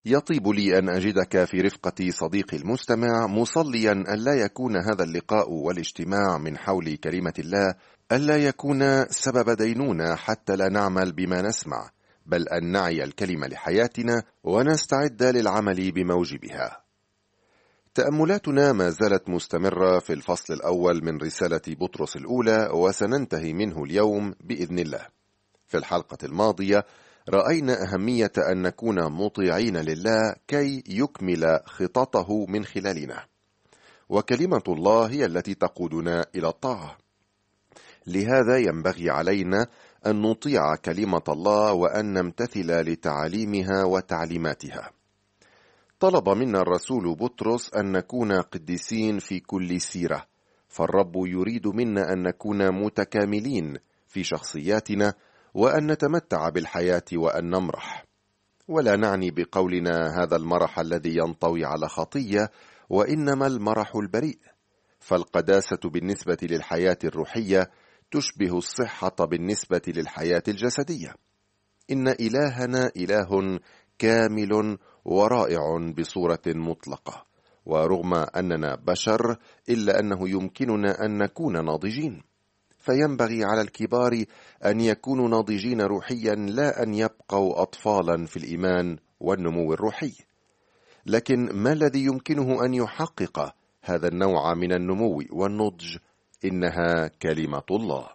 يطيب لي أن أجدك في رفقة صديقي المستمع، مصليا ألا يكون هذا اللقاء والاجتماع من حول كلمة الله ألا يكون سبب دينونة حتى لا نعمل بما نسمع، بل أن نعي الكلمة لحياتنا ونستعد للعمل بموجبها. تأملاتنا ما زالت مستمرة في الفصل الأول من رسالة بطرس الأولى، وسننتهي منه اليوم بإذن الله. في الحلقة الماضية رأينا أهمية أن نكون مطيعين لله كي يكمل خططه من خلالنا، وكلمة الله هي التي تقودنا إلى الطاعة. لهذا ينبغي علينا أن نطيع كلمة الله وأن نمتثل لتعاليمها وتعليماتها. طلب منا الرسول بطرس أن نكون قديسين في كل سيرة، فالرب يريد منا أن نكون متكاملين في شخصياتنا وأن نتمتع بالحياة وأن نمرح. ولا نعني بقولنا هذا المرح الذي ينطوي على خطية، وإنما المرح البريء، فالقداسة بالنسبة للحياة الروحية تشبه الصحة بالنسبة للحياة الجسدية. إن إلهنا إله كامل ورائع بصورة مطلقة، ورغم أننا بشر إلا أنه يمكننا أن نكون ناضجين، فينبغي على الكبار أن يكونوا ناضجين روحيا، لا أن يبقوا أطفالا في الإيمان والنمو الروحي. لكن ما الذي يمكنه أن يحقق هذا النوع من النمو والنضج؟ إنها كلمة الله.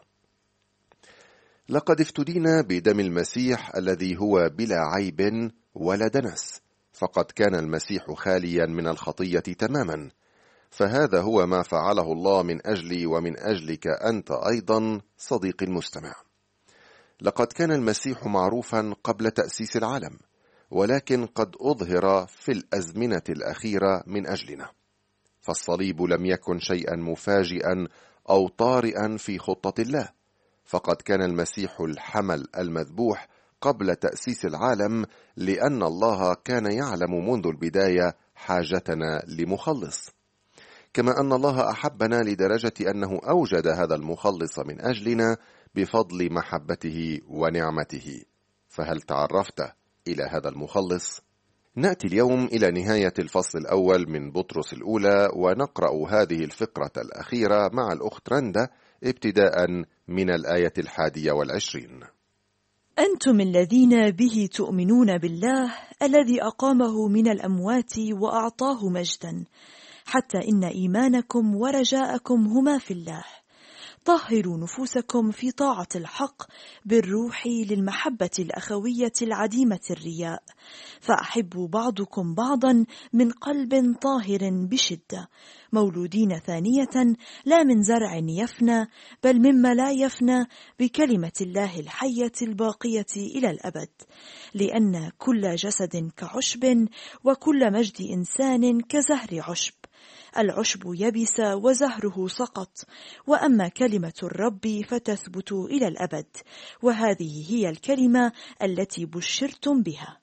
لقد افتدينا بدم المسيح الذي هو بلا عيب ولا دنس، فقد كان المسيح خاليا من الخطية تماما، فهذا هو ما فعله الله من أجلي ومن أجلك أنت أيضا صديقي المستمع. لقد كان المسيح معروفا قبل تأسيس العالم، ولكن قد أظهر في الأزمنة الأخيرة من أجلنا، فالصليب لم يكن شيئا مفاجئا أو طارئا في خطة الله، فقد كان المسيح الحمل المذبوح قبل تأسيس العالم، لأن الله كان يعلم منذ البداية حاجتنا لمخلص، كما أن الله أحبنا لدرجة أنه أوجد هذا المخلص من أجلنا بفضل محبته ونعمته. فهل تعرفت إلى هذا المخلص؟ نأتي اليوم إلى نهاية الفصل الأول من بطرس الأولى، ونقرأ هذه الفقرة الأخيرة مع الأخت رندا ابتداء من الآية 21. أنتم الذين به تؤمنون بالله الذي أقامه من الأموات وأعطاه مجدا، حتى إن إيمانكم ورجاءكم هما في الله. طهروا نفوسكم في طاعة الحق بالروح للمحبة الأخوية العديمة الرياء، فأحبوا بعضكم بعضا من قلب طاهر بشدة، مولودين ثانية لا من زرع يفنى بل مما لا يفنى، بكلمة الله الحية الباقية إلى الأبد. لأن كل جسد كعشب، وكل مجد إنسان كزهر عشب. العشب يبس وزهره سقط، وأما كلمة الرب فتثبت إلى الأبد. وهذه هي الكلمة التي بشرتم بها.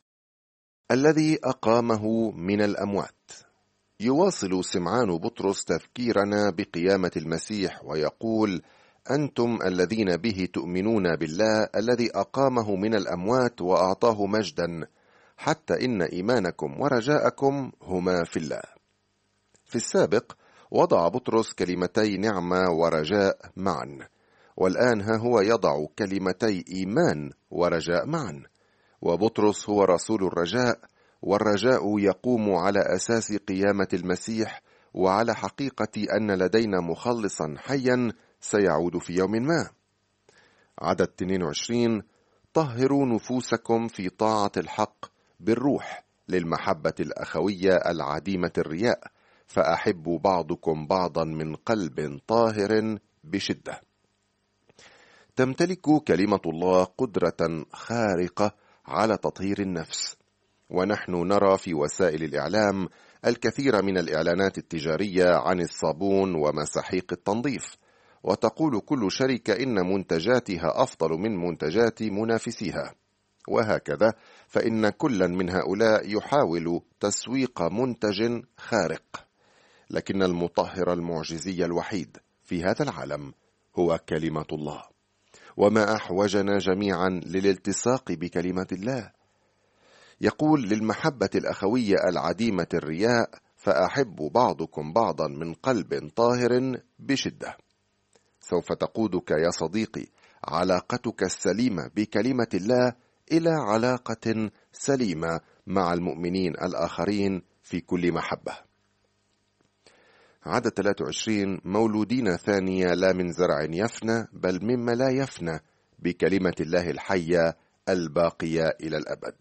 الذي أقامه من الأموات. يواصل سمعان بطرس تذكيرنا بقيامة المسيح ويقول: أنتم الذين به تؤمنون بالله الذي أقامه من الأموات وأعطاه مجدا، حتى إن إيمانكم ورجاءكم هما في الله. في السابق وضع بطرس كلمتي نعمة ورجاء معا، والآن ها هو يضع كلمتي إيمان ورجاء معا. وبطرس هو رسول الرجاء، والرجاء يقوم على أساس قيامة المسيح وعلى حقيقة أن لدينا مخلصا حيا سيعود في يوم ما. عدد 22: طهروا نفوسكم في طاعة الحق بالروح للمحبة الأخوية العديمة الرياء، فأحبوا بعضكم بعضا من قلب طاهر بشدة. تمتلك كلمة الله قدرة خارقة على تطهير النفس، ونحن نرى في وسائل الإعلام الكثير من الإعلانات التجارية عن الصابون ومساحيق التنظيف، وتقول كل شركة إن منتجاتها أفضل من منتجات منافسيها، وهكذا فإن كلا من هؤلاء يحاول تسويق منتج خارق. لكن المطهر المعجزي الوحيد في هذا العالم هو كلمة الله، وما أحوجنا جميعا للالتصاق بكلمة الله. يقول: للمحبة الأخوية العديمة الرياء فأحب بعضكم بعضا من قلب طاهر بشدة. سوف تقودك يا صديقي علاقتك السليمة بكلمة الله إلى علاقة سليمة مع المؤمنين الآخرين في كل محبة. عدد 23: مولودين ثانية لا من زرع يفنى بل مما لا يفنى بكلمة الله الحية الباقية إلى الأبد.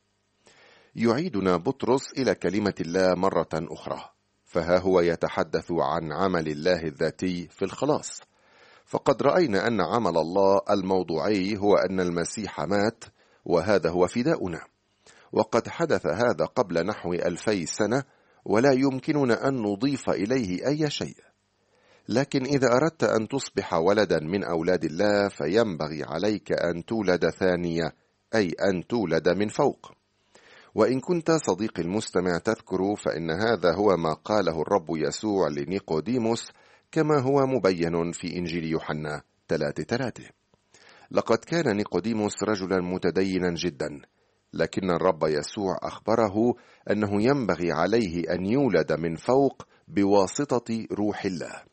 يعيدنا بطرس إلى كلمة الله مرة أخرى، فها هو يتحدث عن عمل الله الذاتي في الخلاص. فقد رأينا أن عمل الله الموضوعي هو أن المسيح مات، وهذا هو فداؤنا، وقد حدث هذا قبل نحو 2000 سنة، ولا يمكننا أن نضيف إليه أي شيء. لكن إذا أردت أن تصبح ولدا من أولاد الله فينبغي عليك أن تولد ثانية، أي أن تولد من فوق. وإن كنت صديقي المستمع تذكر، فإن هذا هو ما قاله الرب يسوع لنيقوديموس، كما هو مبين في إنجيل يوحنا 3:3. لقد كان نيقوديموس رجلا متدينا جدا، لكن الرب يسوع أخبره أنه ينبغي عليه أن يولد من فوق بواسطة روح الله،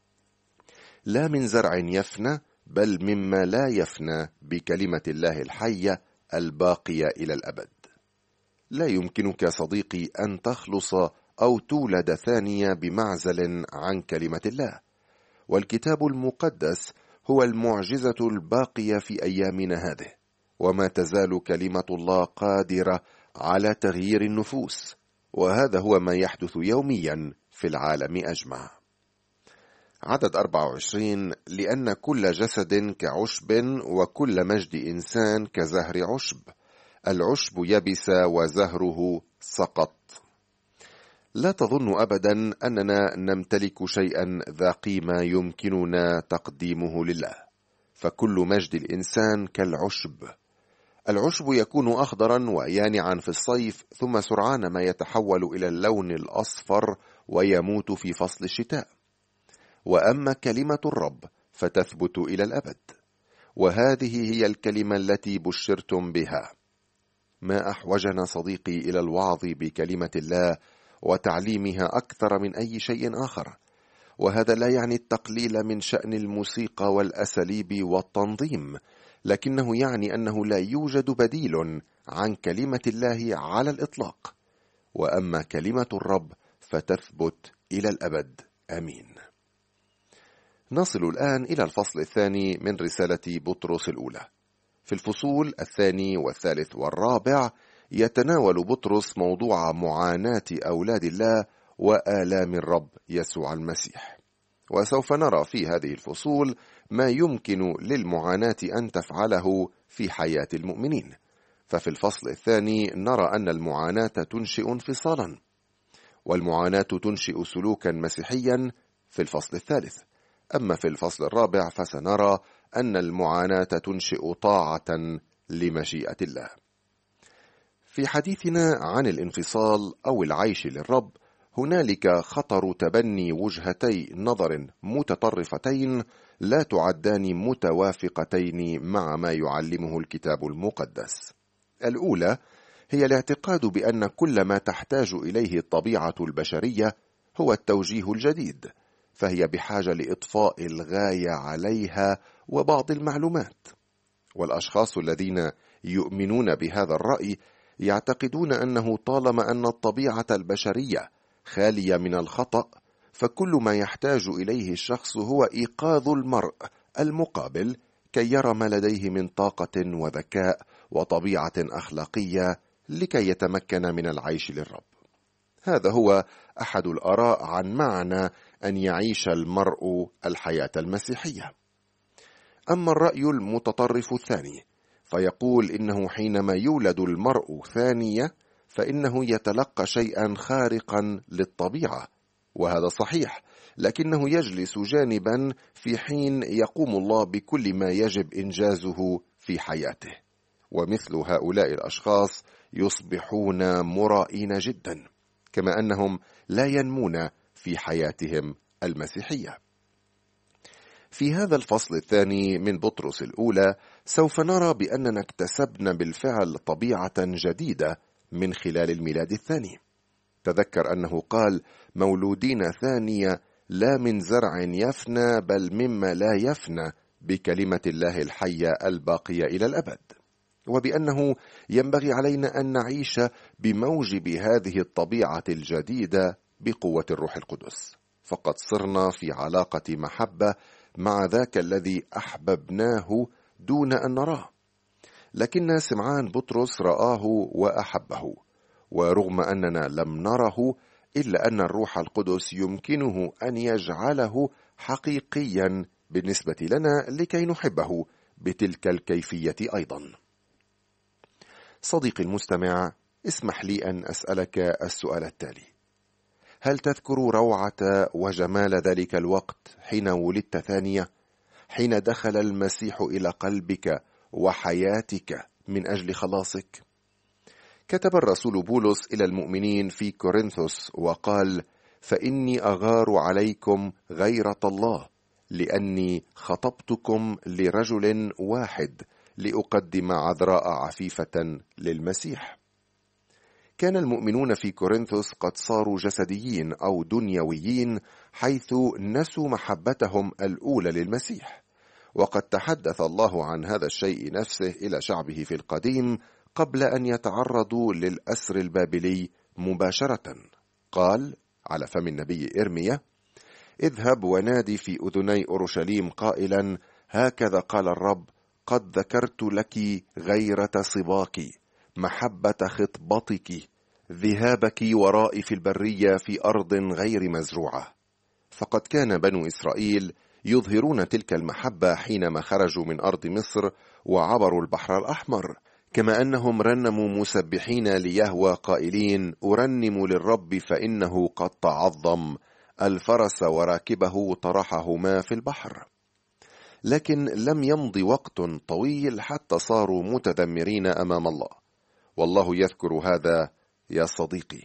لا من زرع يفنى بل مما لا يفنى بكلمة الله الحية الباقية إلى الأبد. لا يمكنك صديقي أن تخلص أو تولد ثانية بمعزل عن كلمة الله، والكتاب المقدس هو المعجزة الباقية في أيامنا هذه، وما تزال كلمة الله قادرة على تغيير النفوس، وهذا هو ما يحدث يوميا في العالم أجمع. عدد 24: لأن كل جسد كعشب وكل مجد إنسان كزهر عشب، العشب يبس وزهره سقط. لا تظن أبدا أننا نمتلك شيئا ذا قيمة يمكننا تقديمه لله، فكل مجد الإنسان كالعشب. العشب يكون أخضرا ويانعا في الصيف، ثم سرعان ما يتحول إلى اللون الأصفر ويموت في فصل الشتاء. وأما كلمة الرب فتثبت إلى الأبد، وهذه هي الكلمة التي بشرتم بها. ما أحوجنا صديقي إلى الوعظ بكلمة الله وتعليمها أكثر من أي شيء آخر، وهذا لا يعني التقليل من شأن الموسيقى والأساليب والتنظيم، لكنه يعني أنه لا يوجد بديل عن كلمة الله على الإطلاق، وأما كلمة الرب فتثبت إلى الأبد. آمين. نصل الآن إلى الفصل الثاني من رسالة بطرس الأولى. في الفصول الثاني والثالث والرابع يتناول بطرس موضوع معاناة أولاد الله وآلام الرب يسوع المسيح، وسوف نرى في هذه الفصول ما يمكن للمعاناة أن تفعله في حياة المؤمنين. ففي الفصل الثاني نرى أن المعاناة تنشئ انفصالا، والمعاناة تنشئ سلوكا مسيحيا في الفصل الثالث. أما في الفصل الرابع فسنرى أن المعاناة تنشئ طاعة لمشيئة الله. في حديثنا عن الانفصال أو العيش للرب، هنالك خطر تبني وجهتي نظر متطرفتين لا تعدان متوافقتين مع ما يعلمه الكتاب المقدس. الأولى هي الاعتقاد بأن كل ما تحتاج إليه الطبيعة البشرية هو التوجيه الجديد، فهي بحاجة لإضفاء الغاية عليها وبعض المعلومات. والأشخاص الذين يؤمنون بهذا الرأي يعتقدون أنه طالما أن الطبيعة البشرية خالية من الخطأ، فكل ما يحتاج إليه الشخص هو إيقاظ المرء المقابل كي يرى ما لديه من طاقة وذكاء وطبيعة أخلاقية لكي يتمكن من العيش للرب. هذا هو أحد الآراء عن معنى أن يعيش المرء الحياة المسيحية. أما الرأي المتطرف الثاني فيقول إنه حينما يولد المرء ثانية فإنه يتلقى شيئا خارقا للطبيعة، وهذا صحيح، لكنه يجلس جانبا في حين يقوم الله بكل ما يجب إنجازه في حياته. ومثل هؤلاء الأشخاص يصبحون مرائين جدا، كما أنهم لا ينمون في حياتهم المسيحية. في هذا الفصل الثاني من بطرس الأولى سوف نرى بأننا اكتسبنا بالفعل طبيعة جديدة من خلال الميلاد الثاني. تذكر أنه قال: مولودين ثانية لا من زرع يفنى بل مما لا يفنى بكلمة الله الحية الباقية إلى الأبد، وبأنه ينبغي علينا أن نعيش بموجب هذه الطبيعة الجديدة بقوة الروح القدس، فقد صرنا في علاقة محبة مع ذاك الذي أحببناه دون أن نراه. لكن سمعان بطرس رآه وأحبه، ورغم أننا لم نره إلا أن الروح القدس يمكنه أن يجعله حقيقيا بالنسبة لنا لكي نحبه بتلك الكيفية أيضا. صديقي المستمع، اسمح لي أن أسألك السؤال التالي: هل تذكر روعة وجمال ذلك الوقت حين ولدت ثانية، حين دخل المسيح إلى قلبك وحياتك من أجل خلاصك؟ كتب الرسول بولس إلى المؤمنين في كورنثوس وقال: فإني أغار عليكم غيرة الله لأني خطبتكم لرجل واحد لأقدم عذراء عفيفة للمسيح. كان المؤمنون في كورنثوس قد صاروا جسديين أو دنيويين، حيث نسوا محبتهم الأولى للمسيح، وقد تحدث الله عن هذا الشيء نفسه إلى شعبه في القديم قبل أن يتعرضوا للأسر البابلي مباشرة. قال على فم النبي إرميا: اذهب ونادي في أذني أورشليم قائلا: هكذا قال الرب، قد ذكرت لك غيرة صباك، محبة خطبتك، ذهابك ورائي في البرية في أرض غير مزروعة. فقد كان بنو إسرائيل يظهرون تلك المحبة حينما خرجوا من أرض مصر وعبروا البحر الأحمر، كما أنهم رنموا مسبحين ليهوى قائلين: أرنم للرب فإنه قد تعظم، الفرس وراكبه طرحهما في البحر. لكن لم يمض وقت طويل حتى صاروا متذمرين أمام الله، والله يذكر هذا يا صديقي.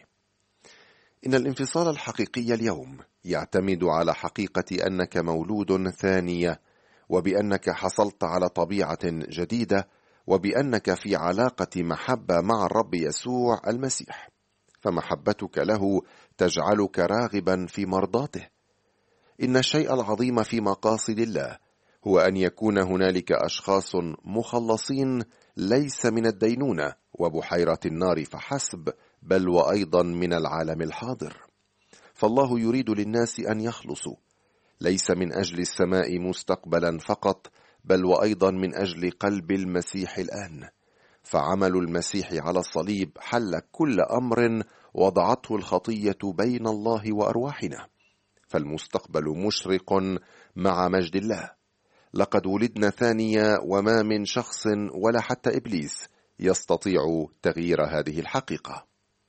إن الانفصال الحقيقي اليوم يعتمد على حقيقة أنك مولود ثانية، وبأنك حصلت على طبيعة جديدة، وبأنك في علاقة محبة مع الرب يسوع المسيح، فمحبتك له تجعلك راغبا في مرضاته. إن الشيء العظيم في مقاصد الله هو أن يكون هنالك أشخاص مخلصين، ليس من الدينونة وبحيرة النار فحسب، بل وأيضا من العالم الحاضر. فالله يريد للناس أن يخلصوا، ليس من أجل السماء مستقبلا فقط، بل وأيضا من أجل قلب المسيح الآن. فعمل المسيح على الصليب حل كل أمر وضعته الخطية بين الله وأرواحنا، فالمستقبل مشرق مع مجد الله. لقد ولدنا ثانية، وما من شخص ولا حتى إبليس يستطيع تغيير هذه الحقيقة.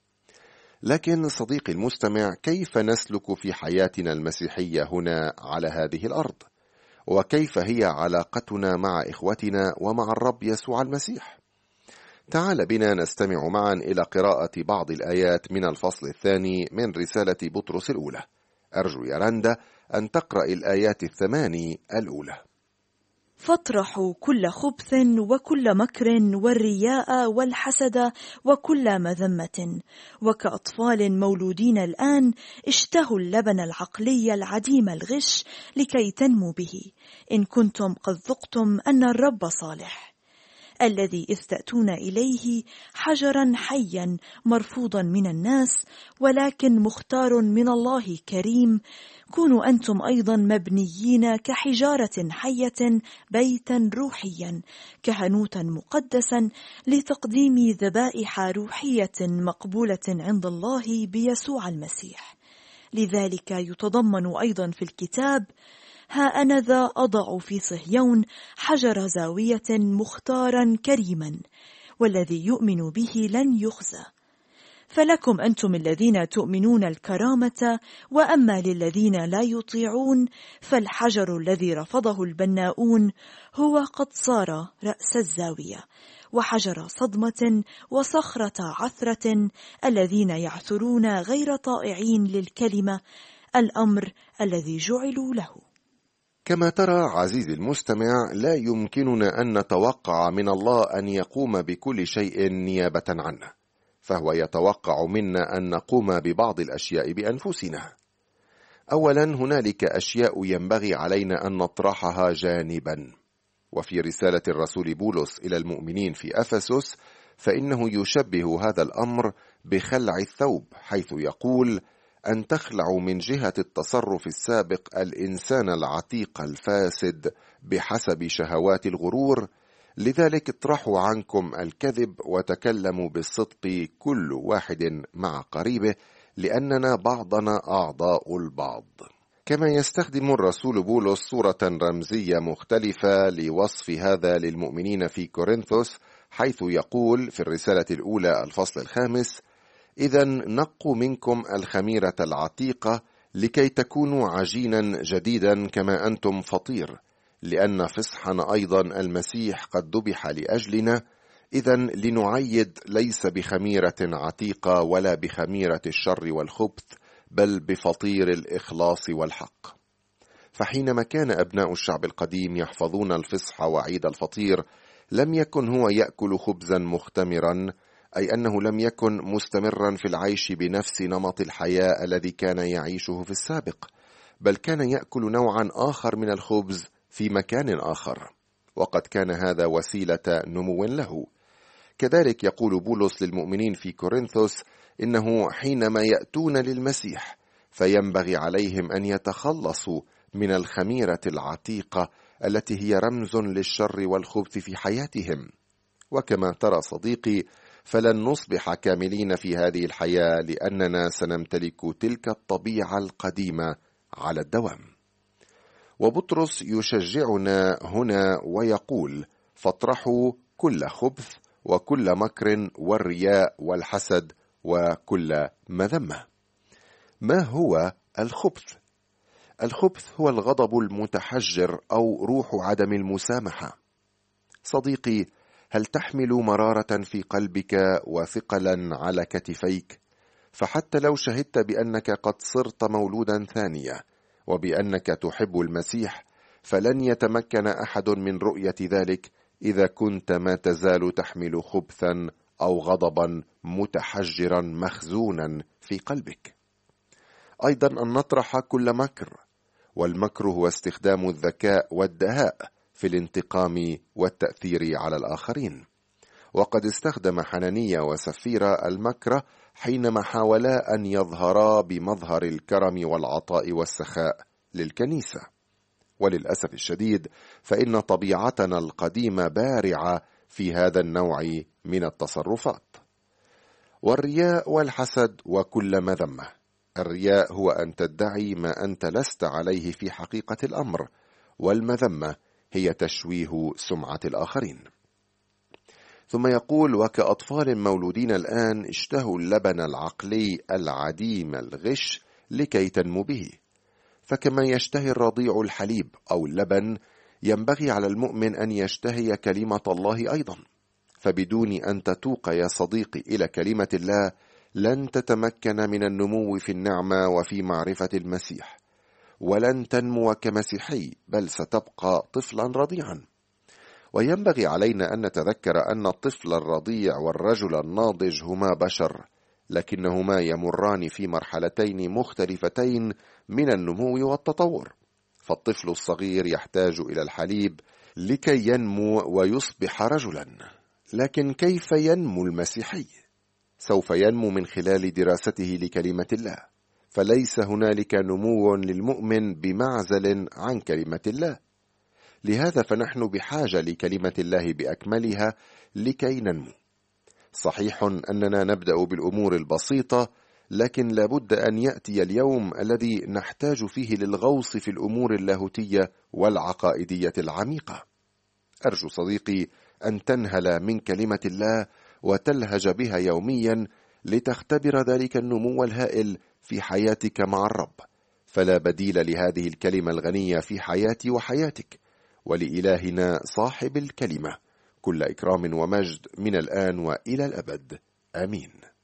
لكن صديقي المستمع، كيف نسلك في حياتنا المسيحية هنا على هذه الأرض؟ وكيف هي علاقتنا مع إخوتنا ومع الرب يسوع المسيح؟ تعال بنا نستمع معا إلى قراءة بعض الآيات من الفصل الثاني من رسالة بطرس الأولى. أرجو يا رندا أن تقرأ الآيات 8 الأولى. فاطرحوا كل خبث وكل مكر والرياء والحسد وكل مذمة، وكأطفال مولودين الآن اشتهوا اللبن العقلي العديم الغش لكي تنموا به، إن كنتم قد ذقتم أن الرب صالح، الذي إذ تأتون إليه حجرا حيا مرفوضا من الناس، ولكن مختار من الله كريم، كونوا أنتم أيضا مبنيين كحجارة حية بيتا روحيا كهنوتا مقدسا لتقديم ذبائح روحية مقبولة عند الله بيسوع المسيح. لذلك يتضمن أيضا في الكتاب: ها أنا ذا أضع في صهيون حجر زاوية مختارا كريما، والذي يؤمن به لن يخزى. فلكم أنتم الذين تؤمنون الكرامة، وأما للذين لا يطيعون فالحجر الذي رفضه البناؤون هو قد صار رأس الزاوية، وحجر صدمة وصخرة عثرة، الذين يعثرون غير طائعين للكلمة، الأمر الذي جعلوا له. كما ترى عزيزي المستمع، لا يمكننا أن نتوقع من الله أن يقوم بكل شيء نيابة عنه، فهو يتوقع منا أن نقوم ببعض الأشياء بأنفسنا. أولا، هنالك أشياء ينبغي علينا أن نطرحها جانبا. وفي رسالة الرسول بولس إلى المؤمنين في أفسس فإنه يشبه هذا الأمر بخلع الثوب، حيث يقول أن تخلعوا من جهة التصرف السابق الإنسان العتيق الفاسد بحسب شهوات الغرور، لذلك اطرحوا عنكم الكذب وتكلموا بالصدق كل واحد مع قريبه، لأننا بعضنا أعضاء البعض. كما يستخدم الرسول بولس صورة رمزية مختلفة لوصف هذا للمؤمنين في كورنثوس، حيث يقول في الرسالة الأولى الفصل 5: إذن نقوا منكم الخميرة العتيقة لكي تكونوا عجينا جديدا كما أنتم فطير، لأن فصحنا أيضا المسيح قد ذبح لأجلنا، إذن لنعيد ليس بخميرة عتيقة ولا بخميرة الشر والخبث، بل بفطير الإخلاص والحق. فحينما كان أبناء الشعب القديم يحفظون الفصح وعيد الفطير، لم يكن هو يأكل خبزا مختمرا، أي أنه لم يكن مستمرا في العيش بنفس نمط الحياة الذي كان يعيشه في السابق، بل كان يأكل نوعا آخر من الخبز في مكان آخر، وقد كان هذا وسيلة نمو له. كذلك يقول بولس للمؤمنين في كورنثوس إنه حينما يأتون للمسيح فينبغي عليهم أن يتخلصوا من الخميرة العتيقة التي هي رمز للشر والخبث في حياتهم. وكما ترى صديقي، فلن نصبح كاملين في هذه الحياة لأننا سنمتلك تلك الطبيعة القديمة على الدوام. وبطرس يشجعنا هنا ويقول: فاطرحوا كل خبث وكل مكر والرياء والحسد وكل مذمة. ما هو الخبث؟ الخبث هو الغضب المتحجر أو روح عدم المسامحة. صديقي، هل تحمل مرارة في قلبك وثقلا على كتفيك؟ فحتى لو شهدت بأنك قد صرت مولودا ثانية وبأنك تحب المسيح، فلن يتمكن أحد من رؤية ذلك إذا كنت ما تزال تحمل خبثا أو غضبا متحجرا مخزونا في قلبك. أيضا أن نطرح كل مكر، والمكر هو استخدام الذكاء والدهاء في الانتقام والتأثير على الآخرين. وقد استخدم حنانيا وسفيرة المكر حينما حاولا أن يظهرا بمظهر الكرم والعطاء والسخاء للكنيسة. وللأسف الشديد فإن طبيعتنا القديمة بارعة في هذا النوع من التصرفات. والرياء والحسد وكل مذمة. الرياء هو أن تدعي ما أنت لست عليه في حقيقة الأمر، والمذمة هي تشويه سمعة الآخرين. ثم يقول: وكأطفال مولودين الآن اشتهوا اللبن العقلي العديم الغش لكي تنمو به. فكما يشتهي الرضيع الحليب أو اللبن، ينبغي على المؤمن أن يشتهي كلمة الله أيضا. فبدون أن تتوق يا صديقي إلى كلمة الله لن تتمكن من النمو في النعمة وفي معرفة المسيح، ولن تنمو كمسيحي، بل ستبقى طفلا رضيعا. وينبغي علينا أن نتذكر أن الطفل الرضيع والرجل الناضج هما بشر، لكنهما يمران في مرحلتين مختلفتين من النمو والتطور. فالطفل الصغير يحتاج إلى الحليب لكي ينمو ويصبح رجلا، لكن كيف ينمو المسيحي؟ سوف ينمو من خلال دراسته لكلمة الله، فليس هنالك نمو للمؤمن بمعزل عن كلمة الله. لهذا فنحن بحاجة لكلمة الله بأكملها لكي ننمو. صحيح أننا نبدأ بالأمور البسيطة، لكن لابد أن يأتي اليوم الذي نحتاج فيه للغوص في الأمور اللاهوتية والعقائدية العميقة. أرجو صديقي أن تنهل من كلمة الله وتلهج بها يوميا لتختبر ذلك النمو الهائل في حياتك مع الرب، فلا بديل لهذه الكلمة الغنية في حياتي وحياتك. ولإلهنا صاحب الكلمة كل إكرام ومجد من الآن وإلى الأبد. آمين.